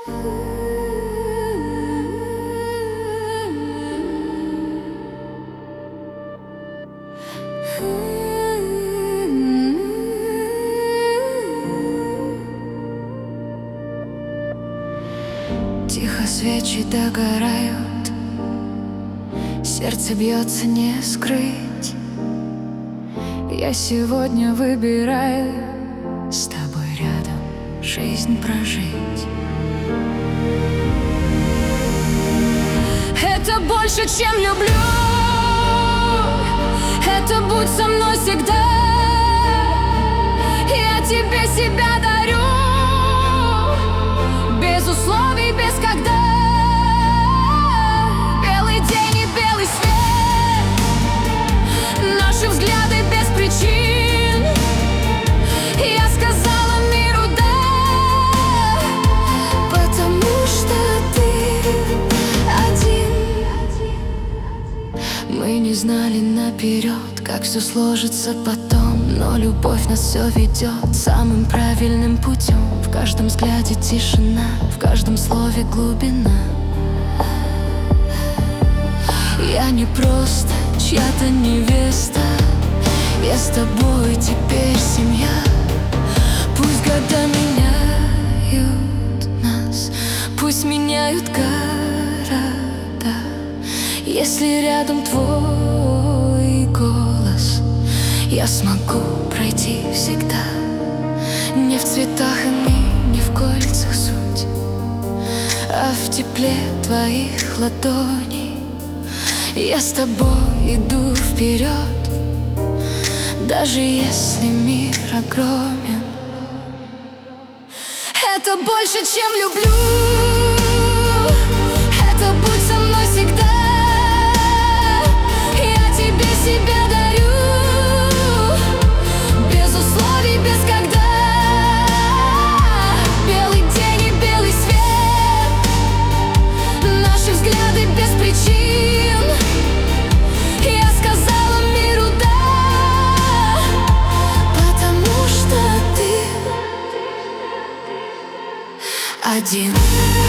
Тихо свечи догорают, сердце бьется не скрыть. Я сегодня выбираю с тобой рядом жизнь прожить. Это больше, чем люблю. Это будь со мной всегда. Я тебе себя дарю, без условий, без когда. Белый день и белый свет, наши взгляды без причин. Я сказала миру да, потому что ты один. Мы не знали наперед, как все сложится потом, но любовь нас все ведет самым правильным путем. В каждом взгляде тишина, в каждом слове глубина. Я не просто чья-то невеста, я с тобой теперь семья. Пусть года меняют нас, пусть меняют города, если рядом твой голос, я смогу пройти всегда. Не в цветах и не в кольцах суть, а в тепле твоих ладоней. Я с тобой иду вперед, даже если мир огромен. Это больше, чем люблю. Это будь со мной всегда. Я тебе себя дарю, без условий, без когда. Белый день и белый свет, наши взгляды без причин. Я сказала миру да, потому что ты один.